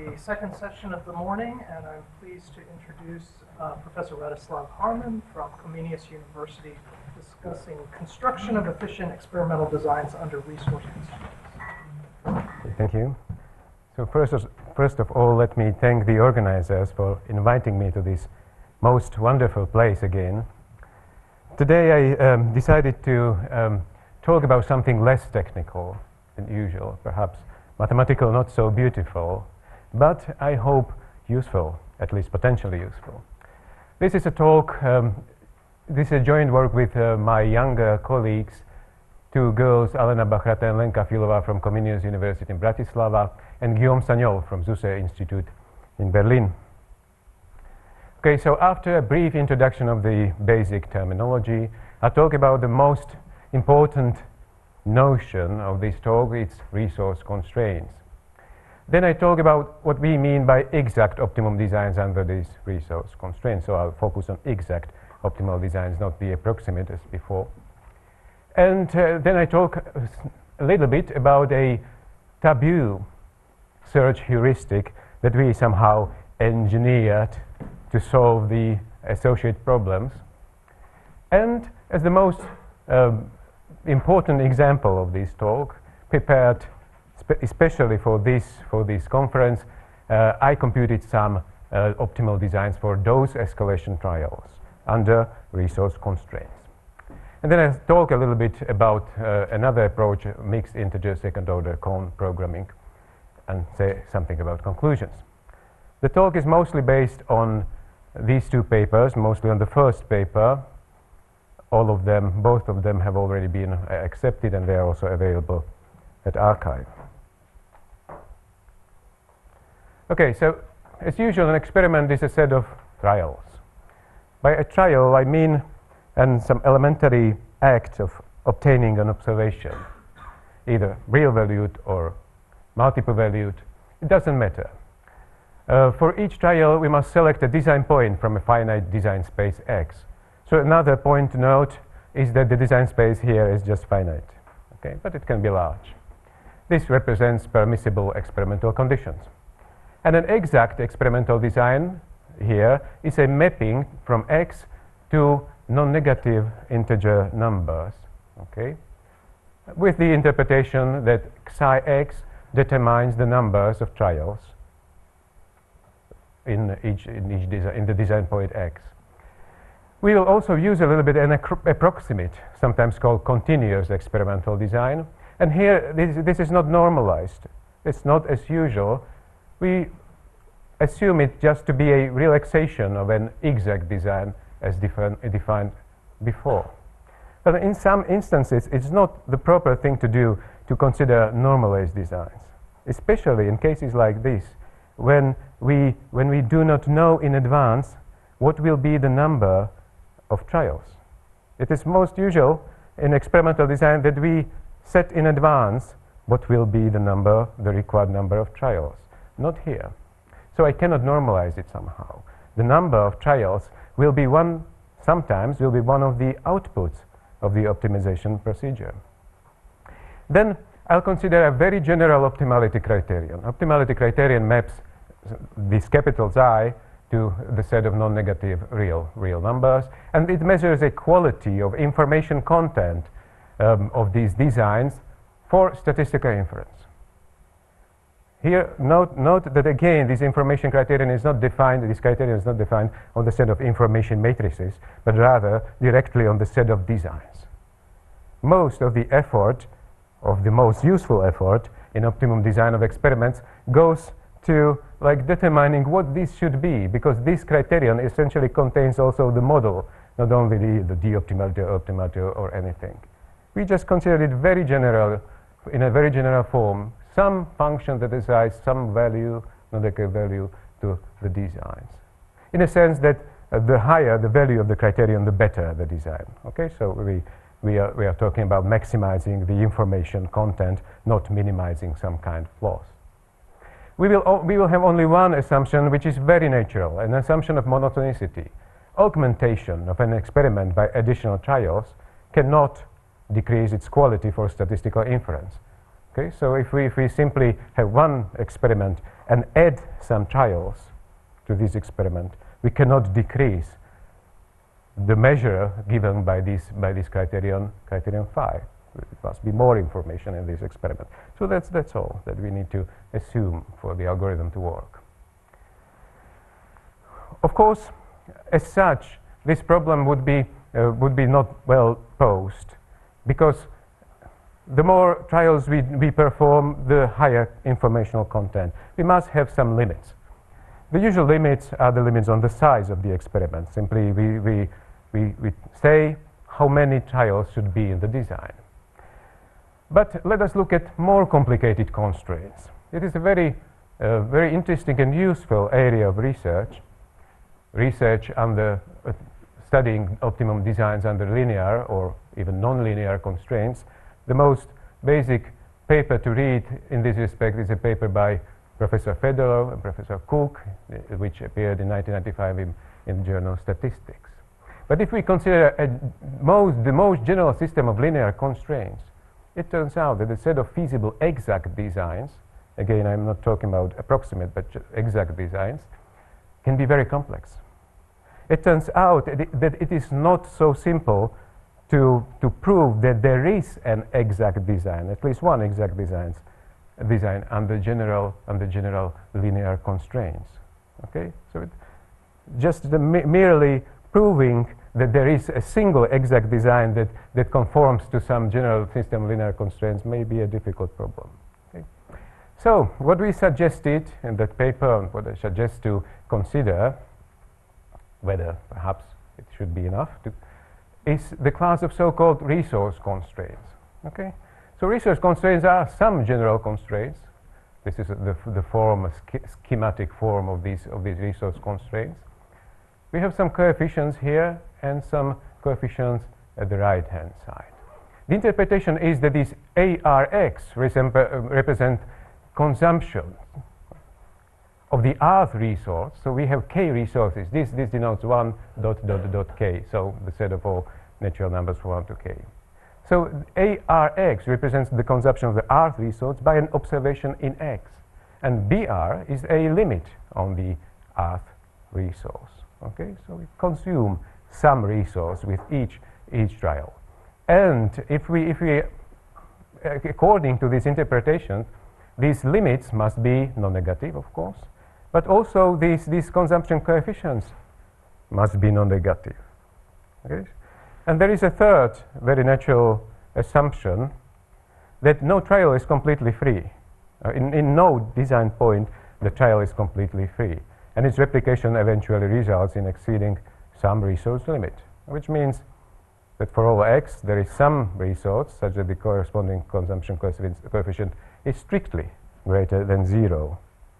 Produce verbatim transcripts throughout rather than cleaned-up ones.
the second session of the morning, and I'm pleased to introduce uh, Professor Radoslav Harman from Comenius University discussing construction of efficient experimental designs under resource constraints. Thank you. So first of, first of all, let me thank the organizers for inviting me to this most wonderful place again. Today I um, decided to um, talk about something less technical than usual, perhaps mathematical, not so beautiful, but I hope useful, at least potentially useful. This is a talk, um, this is a joint work with uh, my younger colleagues, two girls, Alena Bachrata and Lenka Filova from Comenius University in Bratislava, and Guillaume Sagnol from Zuse Institute in Berlin. Okay, so after a brief introduction of the basic terminology, I'll talk about the most important notion of this talk, its resource constraints. Then I talk about what we mean by exact optimum designs under these resource constraints. So I'll focus on exact optimal designs, not the approximate as before. And uh, then I talk uh, a little bit about a taboo search heuristic that we somehow engineered to solve the associated problems. And as the most um, important example of this talk, prepared spe especially for this, for this conference, uh, I computed some uh, optimal designs for dose escalation trials under resource constraints. And then I'll talk a little bit about uh, another approach, mixed integer second order cone programming, and say something about conclusions. The talk is mostly based on these two papers, mostly on the first paper. All of them, both of them have already been uh, accepted, and they are also available at arXiv. Okay, so as usual, an experiment is a set of trials. By a trial, I mean and some elementary act of obtaining an observation, either real valued or multiple valued. It doesn't matter. Uh, for each trial, we must select a design point from a finite design space X. So another point to note is that the design space here is just finite, okay? But it can be large. This represents permissible experimental conditions. And an exact experimental design here is a mapping from X to non-negative integer numbers, okay? With the interpretation that psi X determines the numbers of trials in each, in each desi in the design point X. We will also use a little bit an approximate, sometimes called continuous experimental design. And here, this, this is not normalized. It's not as usual. We assume it just to be a relaxation of an exact design as defined, uh, defined before. But in some instances, it's not the proper thing to do to consider normalized designs, especially in cases like this, when we, when we do not know in advance what will be the number of trials. It is most usual in experimental design that we set in advance what will be the number, the required number of trials. Not here. So I cannot normalize it somehow. The number of trials will be one, sometimes will be one of the outputs of the optimization procedure. Then I'll consider a very general optimality criterion. Optimality criterion maps this capital I to the set of non-negative real, real numbers, and it measures a quality of information content um, of these designs for statistical inference. Here, note, note that again, this information criterion is not defined, this criterion is not defined on the set of information matrices, but rather directly on the set of designs. Most of the effort, of the most useful effort in optimum design of experiments goes to like determining what this should be, because this criterion essentially contains also the model, not only the, the d-optimality or optimality or, or anything. We just consider it very general, in a very general form, some function that assigns some value, non-negative value, to the designs. In a sense that uh, the higher the value of the criterion, the better the design. Okay, so we, we, are, we are talking about maximizing the information content, not minimizing some kind of loss. We will, we will have only one assumption, which is very natural, an assumption of monotonicity. Augmentation of an experiment by additional trials cannot decrease its quality for statistical inference. Okay, so if we, if we simply have one experiment and add some trials to this experiment, we cannot decrease the measure given by this, by this criterion, criterion phi. It must be more information in this experiment. So that's, that's all that we need to assume for the algorithm to work. Of course, as such, this problem would be, uh, would be not well posed, because the more trials we, we perform, the higher informational content. We must have some limits. The usual limits are the limits on the size of the experiment. Simply, we, we, we, we say how many trials should be in the design. But let us look at more complicated constraints. It is a very, uh, very interesting and useful area of research. Research under uh, studying optimum designs under linear or even non-linear constraints. The most basic paper to read in this respect is a paper by Professor Fedorov and Professor Cook, uh, which appeared in nineteen ninety-five in, in the journal Statistics. But if we consider a most, the most general system of linear constraints, it turns out that a set of feasible exact designs, again, I'm not talking about approximate, but exact designs, can be very complex. It turns out that it, that it is not so simple to, to prove that there is an exact design, at least one exact designs, design under general, under general linear constraints. Okay? So it, just the me merely proving that there is a single exact design that, that conforms to some general system linear constraints may be a difficult problem. Okay? So what we suggested in that paper, and what I suggest to consider, whether perhaps it should be enough, to, is the class of so-called resource constraints. Okay? So resource constraints are some general constraints. This is the, the form, a sch schematic form of these, of these resource constraints. We have some coefficients here and some coefficients at the right-hand side. The interpretation is that these A R X uh, represent consumption of the rth resource. So we have k resources. This, this denotes one dot dot dot k, so the set of all natural numbers from one to k. So A R X represents the consumption of the rth resource by an observation in X. And B R is a limit on the rth resource. Okay, so we consume some resource with each, each trial. And if we, if we, uh, according to this interpretation, these limits must be non-negative, of course, but also these, these consumption coefficients must be non-negative. Okay? And there is a third very natural assumption that no trial is completely free. Uh, in, in no design point, the trial is completely free. And its replication eventually results in exceeding some resource limit, which means that for all x, there is some resource such that the corresponding consumption coefficient is strictly greater than zero.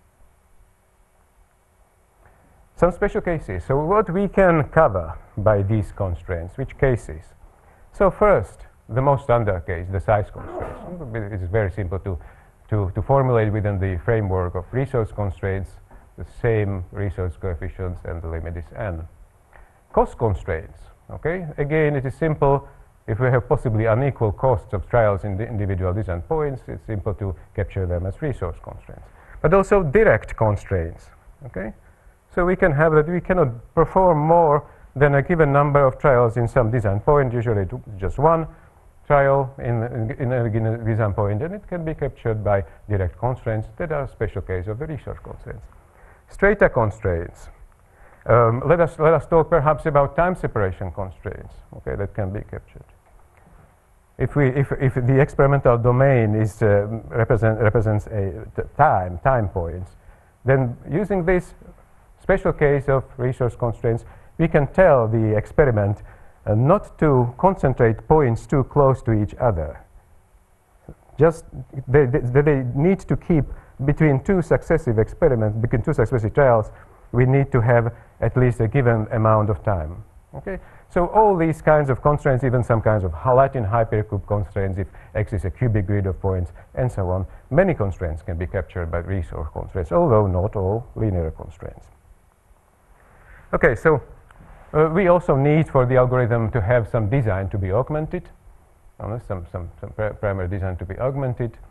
Some special cases. So what we can cover by these constraints, which cases? So first, the most standard case, the size constraints. It is very simple to, to, to formulate within the framework of resource constraints the same resource coefficients, and the limit is n. Cost constraints. Okay, again, it is simple. If we have possibly unequal costs of trials in the individual design points, it's simple to capture them as resource constraints. But also direct constraints. Okay, so we can have that we cannot perform more than a given number of trials in some design point, usually just one trial in, in, in a design point, and it can be captured by direct constraints that are special case of the resource constraints. Strata constraints. Um, let us let us talk perhaps about time separation constraints. Okay, that can be captured. If we if if the experimental domain is uh, represent represents a time time points, then using this special case of resource constraints, we can tell the experiment uh, not to concentrate points too close to each other. Just they, they, they need to keep between two successive experiments, between two successive trials, we need to have at least a given amount of time. Okay, so all these kinds of constraints, even some kinds of Latin hypercube constraints, if X is a cubic grid of points, and so on, many constraints can be captured by resource constraints, although not all linear constraints. Okay, so uh, we also need for the algorithm to have some design to be augmented, uh, some, some, some pr primary design to be augmented.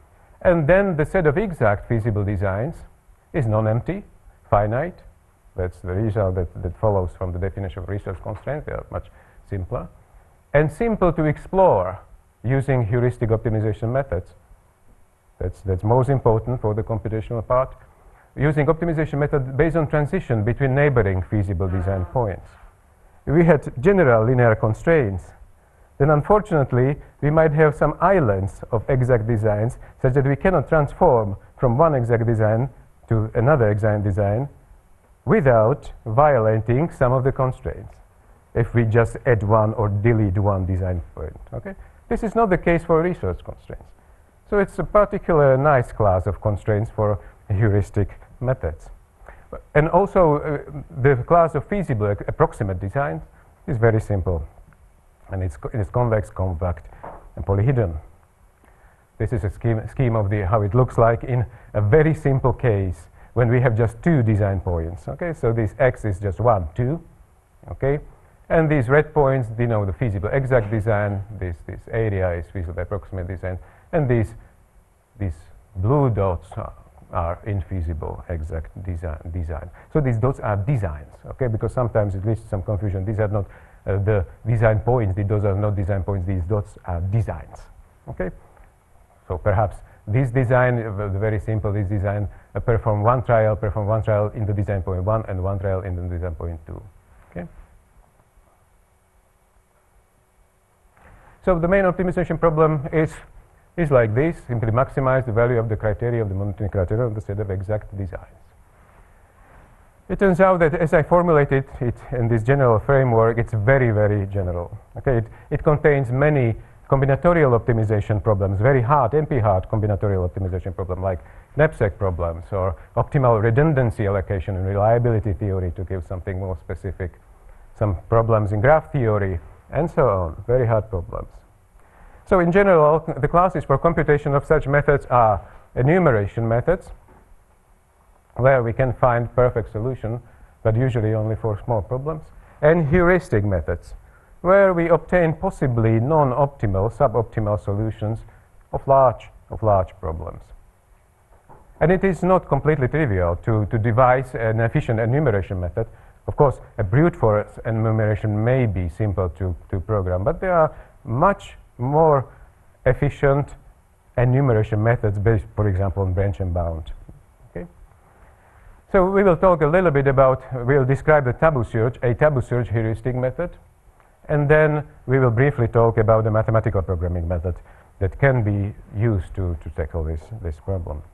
And then the set of exact feasible designs is non-empty, finite. That's the result that, that follows from the definition of resource constraints. They are much simpler. And simple to explore using heuristic optimization methods. That's, that's most important for the computational part. Using optimization method based on transition between neighboring feasible design points. If we had general linear constraints, then unfortunately we might have some islands of exact designs such that we cannot transform from one exact design to another exact design without violating some of the constraints if we just add one or delete one design point. Okay? This is not the case for resource constraints. So it's a particular nice class of constraints for heuristic methods. And also uh, the class of feasible approximate design is very simple. And it's, co it's convex, compact, and polyhedron. This is a scheme, scheme of the, how it looks like in a very simple case when we have just two design points. Okay, so this x is just one, two. Okay, and these red points denote the feasible exact design. This, this area is feasible approximate design. And these, these blue dots are, are infeasible exact design, design. So these dots are designs, okay, because sometimes it leads to some confusion. These are not uh, the design points. Those are not design points. These dots are designs, okay. So perhaps this design, uh, very simple, this design, uh, perform one trial, perform one trial in the design point one and one trial in the design point two, okay. So the main optimization problem is is like this, simply maximize the value of the criteria of the monotonic criteria of the set of exact designs. It turns out that as I formulated it in this general framework, it's very, very general. Okay, it, it contains many combinatorial optimization problems, very hard, M P hard combinatorial optimization problem like knapsack problems or optimal redundancy allocation and reliability theory, to give something more specific, some problems in graph theory, and so on, very hard problems. So in general, the classes for computation of such methods are enumeration methods, where we can find perfect solution, but usually only for small problems, and heuristic methods, where we obtain possibly non-optimal, suboptimal solutions of large, of large problems. And it is not completely trivial to, to devise an efficient enumeration method. Of course, a brute force enumeration may be simple to, to program, but there are much more efficient enumeration methods based, for example, on branch and bound. Okay? So we will talk a little bit about, we will describe the taboo search, a taboo search heuristic method, and then we will briefly talk about the mathematical programming method that can be used to, to tackle this, this problem.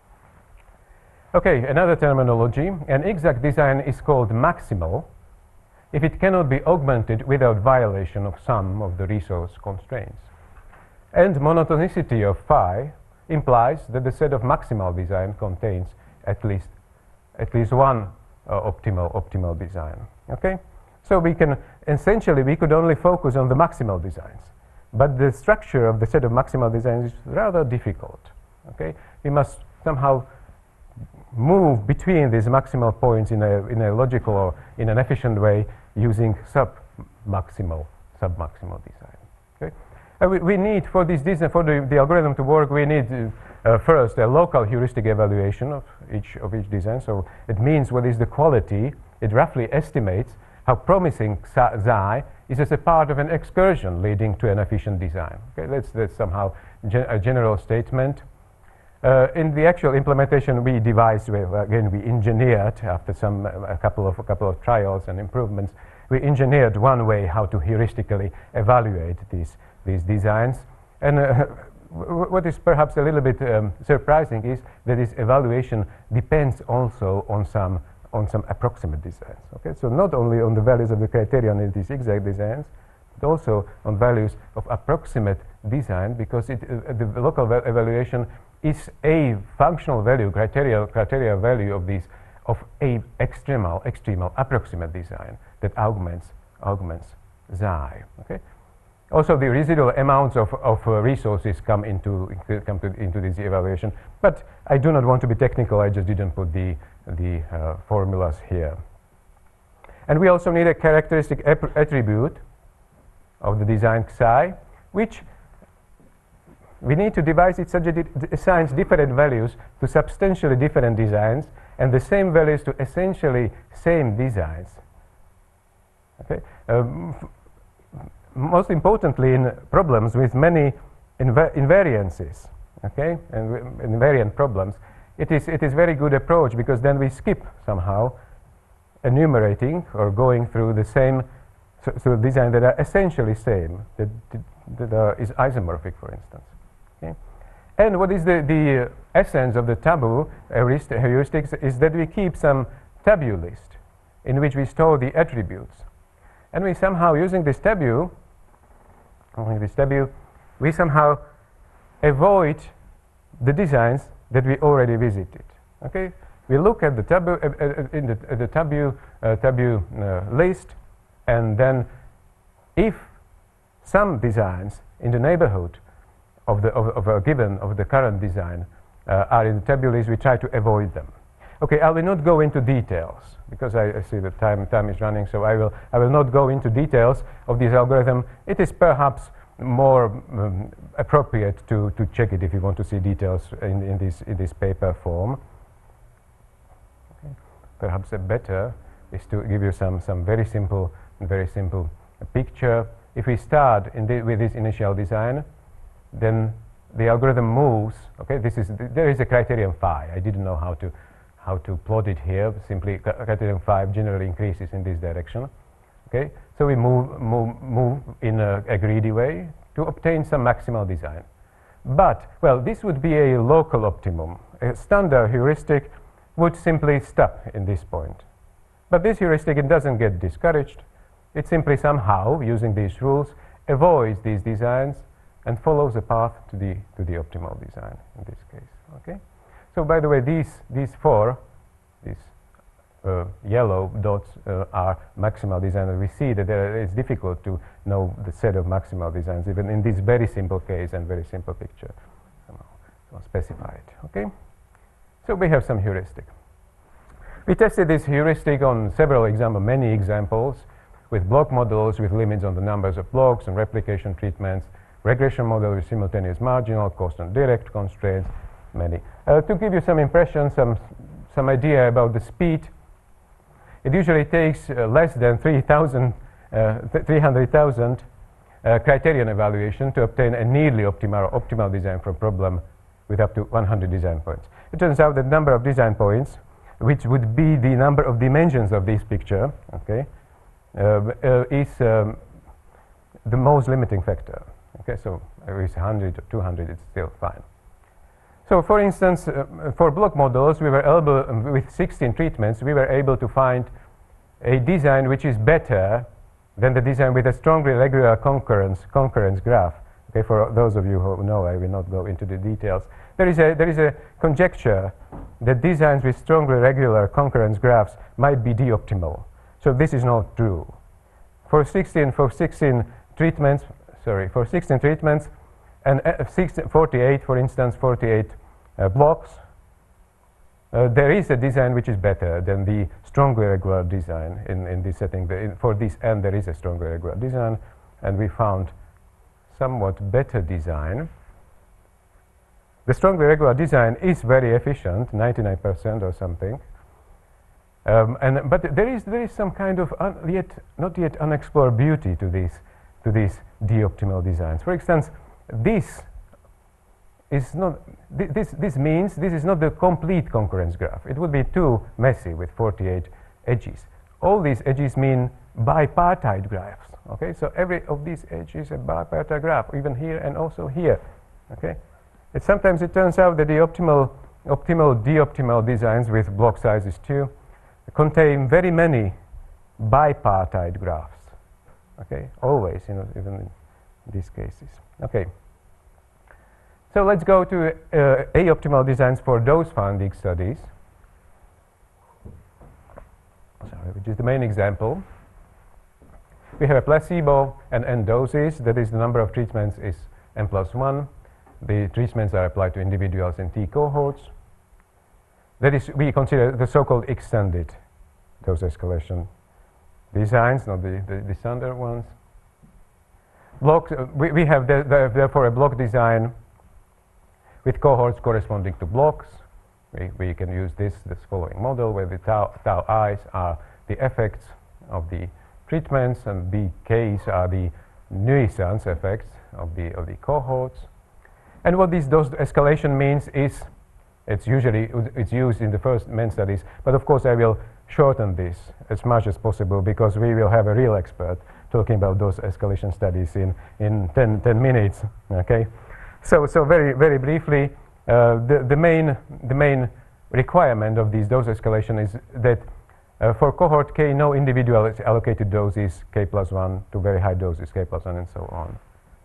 Okay, another terminology. An exact design is called maximal if it cannot be augmented without violation of some of the resource constraints. And monotonicity of phi implies that the set of maximal design contains at least at least one uh, optimal optimal design. Okay, so we can essentially we could only focus on the maximal designs, but the structure of the set of maximal designs is rather difficult. Okay, we must somehow move between these maximal points in a in a logical or in an efficient way using sub-maximal sub-maximal design. Okay, uh, we, we need for this design for the, the algorithm to work. We need uh, uh, first a local heuristic evaluation of each of each design. So it means what is the quality. It roughly estimates how promising xi is as a part of an excursion leading to an efficient design. Okay, that's that's somehow gen a general statement. Uh, in the actual implementation, we devised, well, again, we engineered after some, uh, a couple of a couple of trials and improvements, we engineered one way how to heuristically evaluate these these designs. And uh, what is perhaps a little bit um, surprising is that this evaluation depends also on some on some approximate designs. Okay, so not only on the values of the criterion in these exact designs, but also on values of approximate design, because it, uh, the local evaluation is a functional value, criteria, criteria value of these, of a extremal, extremal approximate design that augments, augments xi. Okay. Also, the residual amounts of, of uh, resources come into come to, into this evaluation. But I do not want to be technical. I just didn't put the the uh, formulas here. And we also need a characteristic attribute of the design xi, which we need to devise it such that it assigns different values to substantially different designs and the same values to essentially same designs. Okay? Um, most importantly, in problems with many inv invariances, okay, and invariant problems, it is, it is very good approach, because then we skip somehow enumerating or going through the same so, so design that are essentially same, that, that uh, is isomorphic, for instance. Okay? And what is the, the uh, essence of the taboo heuristics is that we keep some taboo list in which we store the attributes. And we somehow, using this taboo, using this taboo, we somehow avoid the designs that we already visited. Okay? We look at the taboo, uh, uh, in the, uh, the taboo, uh, taboo uh, list, and then if some designs in the neighborhood of the of, of a given of the current design uh, are in the taboo list, we try to avoid them. Okay, I will not go into details because I, I see that time time is running, so I will I will not go into details of this algorithm. It is perhaps more um, appropriate to to check it if you want to see details in, in this in this paper form. Okay. Perhaps a better is to give you some some very simple very simple picture. If we start in the, with this initial design, then the algorithm moves. Okay, this is th there is a criterion phi. I didn't know how to how to plot it here. Simply criterion phi generally increases in this direction. Okay, so we move move move in a, a greedy way to obtain some maximal design. But well, this would be a local optimum. A standard heuristic would simply stop in this point. But this heuristic, it doesn't get discouraged. It simply somehow, using these rules, avoids these designs and follows a path to the to the optimal design in this case. Okay. So by the way, these these four, these uh, yellow dots uh, are maximal designs. We see that there it's difficult to know the set of maximal designs, even in this very simple case and very simple picture. So I'll specify it. Okay. So we have some heuristic. We tested this heuristic on several examples, many examples, with block models with limits on the numbers of blocks and replication treatments, regression model with simultaneous marginal, cost and direct constraints, many. Uh, to give you some impression, some, some idea about the speed, it usually takes uh, less than three thousand, uh, three hundred thousand uh, criterion evaluation to obtain a nearly optimal, optimal design for a problem with up to one hundred design points. It turns out that the number of design points, which would be the number of dimensions of this picture, okay, uh, uh, is um, the most limiting factor. Okay, so if it's one hundred or two hundred, it's still fine. So, for instance, uh, for block models, we were able, um, with sixteen treatments, we were able to find a design which is better than the design with a strongly regular concurrence concurrence graph. Okay, for those of you who know, I will not go into the details. There is a there is a conjecture that designs with strongly regular concurrence graphs might be d-optimal. So this is not true. For sixteen for sixteen treatments, sorry, for sixteen treatments, and uh, sixteen, forty-eight, for instance, forty-eight uh, blocks, uh, there is a design which is better than the strongly regular design in in this setting. The, in for this n, there is a strongly regular design, and we found somewhat better design. The strongly regular design is very efficient, ninety-nine percent or something. Um, and but th there is there is some kind of un yet not yet unexplored beauty to these to these d-optimal designs. For instance, this is not th this this means this is not the complete concurrence graph. It would be too messy with forty-eight edges. All these edges mean bipartite graphs. Okay, so every of these edges is a bipartite graph, even here and also here. Okay. It sometimes it turns out that the optimal, optimal d-optimal designs with block sizes two contain very many bipartite graphs. Okay, always, you know, even in these cases. Okay. So let's go to uh, a-optimal designs for dose-finding studies. Sorry, which is the main example. We have a placebo and n doses. That is, the number of treatments is n plus one. The treatments are applied to individuals in T cohorts. That is, we consider the so-called extended dose escalation designs, not the, the, the standard ones. Blocks, uh, we, we have the, the, therefore a block design with cohorts corresponding to blocks. We, we can use this, this following model where the tau, tau i's are the effects of the treatments and the k's are the nuisance effects of the, of the cohorts. And what this dose escalation means is, it's usually it's used in the first main studies, but of course I will shorten this as much as possible because we will have a real expert talking about those escalation studies in, in ten, ten minutes, okay? So, so very, very briefly, uh, the, the, main, the main requirement of this dose escalation is that uh, for cohort K, no individual allocated dose is K plus one to very high doses, K plus one and so on.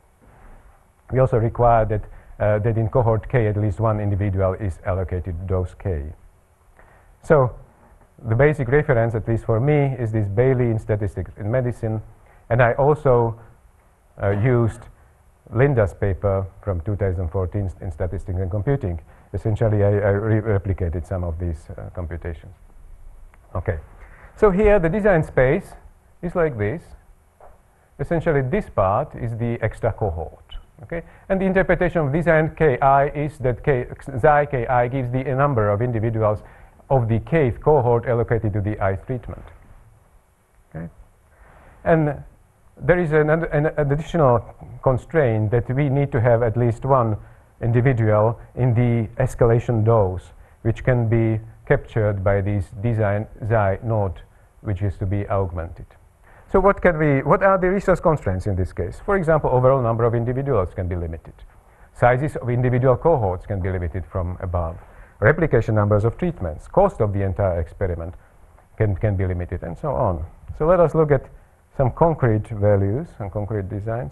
We also require that Uh, that in cohort K at least one individual is allocated dose K. So the basic reference, at least for me, is this Bailey in Statistics in Medicine, and I also uh, used Linda's paper from two thousand fourteen in Statistics and Computing. Essentially, I, I re replicated some of these uh, computations. Okay, so here the design space is like this. Essentially, this part is the extra cohort. Okay, and the interpretation of design Ki is that K, xi Ki gives the number of individuals of the kth cohort allocated to the ith treatment. Okay, and there is an, an additional constraint that we need to have at least one individual in the escalation dose, which can be captured by this design xi naught, which is to be augmented. So what can we, what are the resource constraints in this case? For example, overall number of individuals can be limited. Sizes of individual cohorts can be limited from above. Replication numbers of treatments, cost of the entire experiment can, can be limited, and so on. So let us look at some concrete values and concrete designs.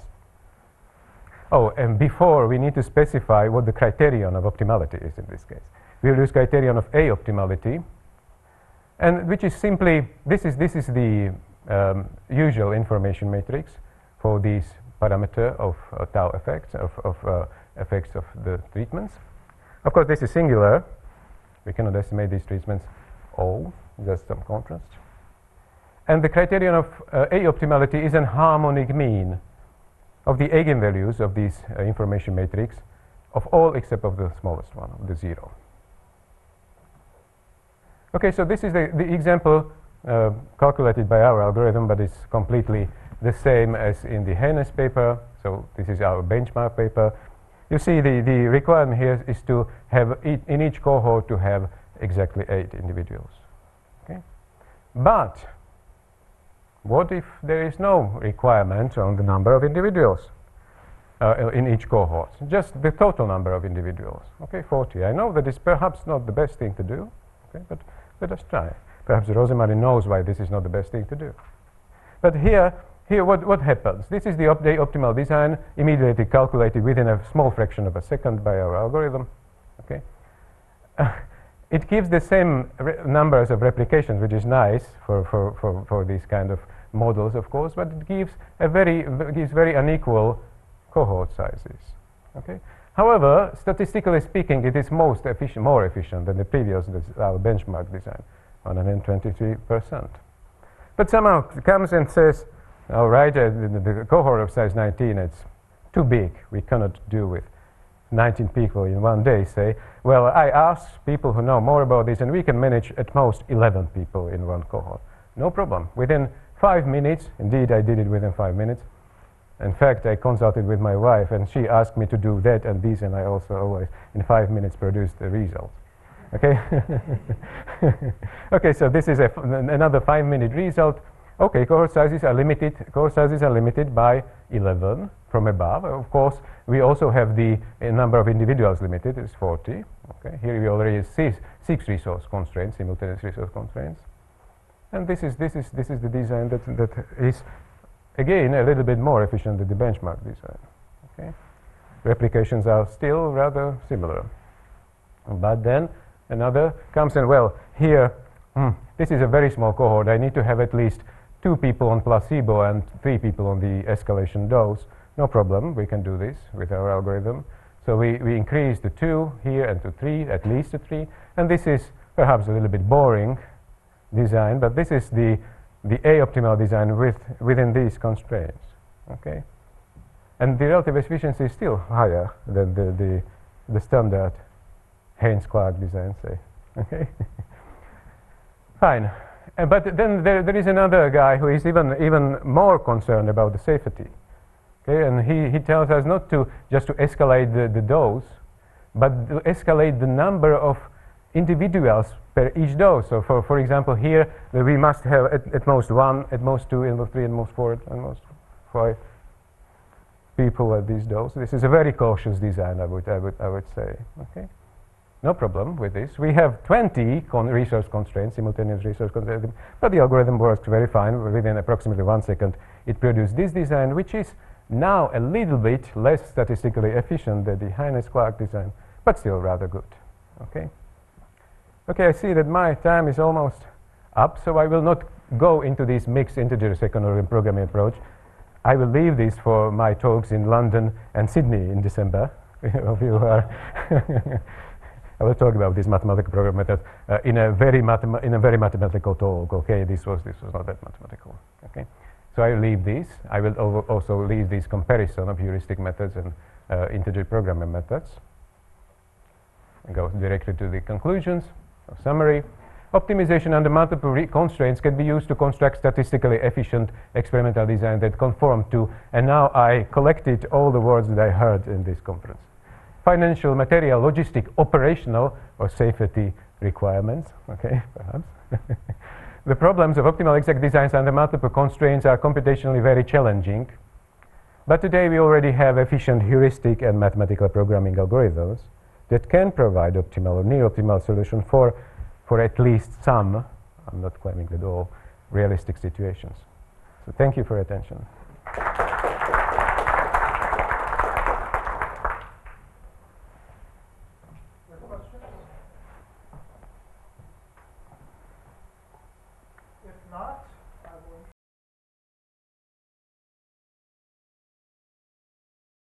Oh, and before we need to specify what the criterion of optimality is in this case. We will use criterion of A optimality, and which is simply, this is, this is the Um, usual information matrix for this parameter of uh, tau effects, of, of uh, effects of the treatments. Of course, this is singular. We cannot estimate these treatments all, just some contrast. And the criterion of uh, A optimality is an harmonic mean of the eigenvalues of this uh, information matrix of all except of the smallest one, of the zero. Okay, so this is the, the example Uh, calculated by our algorithm, but it's completely the same as in the Haynes paper. So this is our benchmark paper. You see the, the requirement here is to have e in each cohort to have exactly eight individuals. Okay? But what if there is no requirement on the number of individuals uh, in each cohort? Just the total number of individuals. Okay, forty. I know that is perhaps not the best thing to do, okay, but let us try. Perhaps Rosemary knows why this is not the best thing to do. But here, here what, what happens? This is the, op the optimal design, immediately calculated within a small fraction of a second by our algorithm. Okay, uh, it gives the same numbers of replications, which is nice for, for, for, for these kind of models, of course, but it gives a very gives very unequal cohort sizes. Okay. However, statistically speaking, it is most efficient, more efficient than the previous our benchmark design. one hundred twenty-three percent. But somehow it comes and says, all right, uh, the, the cohort of size nineteen, it's too big. We cannot do with nineteen people in one day, say. Well, I asked people who know more about this, and we can manage at most eleven people in one cohort. No problem. Within five minutes, indeed, I did it within five minutes. In fact, I consulted with my wife, and she asked me to do that and this, and I also always, in five minutes, produced the results. Okay. Okay, so this is a f another five-minute result. Okay, cohort sizes are limited. Cohort sizes are limited by eleven from above. Of course, we also have the uh, number of individuals limited. It's forty. Okay, here we already see six resource constraints, simultaneous resource constraints, and this is this is this is the design that that is again a little bit more efficient than the benchmark design. Okay, replications are still rather similar, but then another comes and, well, here, mm, this is a very small cohort. I need to have at least two people on placebo and three people on the escalation dose. No problem, we can do this with our algorithm. So we, we increase the two here and to three, at least to three. And this is perhaps a little bit boring design, but this is the, the A optimal design with, within these constraints. Okay? And the relative efficiency is still higher than the, the the standard Haynes-Clark design, say. Okay. Fine. Uh, but then there, there is another guy who is even even more concerned about the safety. Okay, and he, he tells us not to just to escalate the, the dose, but to escalate the number of individuals per each dose. So for, for example, here uh, we must have at, at most one, at most two, at most three, at most four, at most five people at this dose. This is a very cautious design, I would, I would, I would say. Okay, no problem with this. We have twenty con resource constraints, simultaneous resource constraints, but the algorithm works very fine. Within approximately one second, it produced this design, which is now a little bit less statistically efficient than the Haynes-Clark design, but still rather good. Okay. Okay, I see that my time is almost up, so I will not go into this mixed integer second order programming approach. I will leave this for my talks in London and Sydney in December. Of you who are I will talk about this mathematical programming method uh, in a very in a very mathematical talk. Okay, this was this was not that mathematical. Okay. So I will leave this. I will also leave this comparison of heuristic methods and uh, integer programming methods. And go directly to the conclusions. So summary. Optimization under multiple constraints can be used to construct statistically efficient experimental design that conform to, and now I collected all the words that I heard in this conference. Financial, material, logistic, operational, or safety requirements. Okay, perhaps. The problems of optimal exact designs under multiple constraints are computationally very challenging. But today we already have efficient heuristic and mathematical programming algorithms that can provide optimal or near optimal solution for, for at least some, I'm not claiming that all, realistic situations. So thank you for your attention. If not,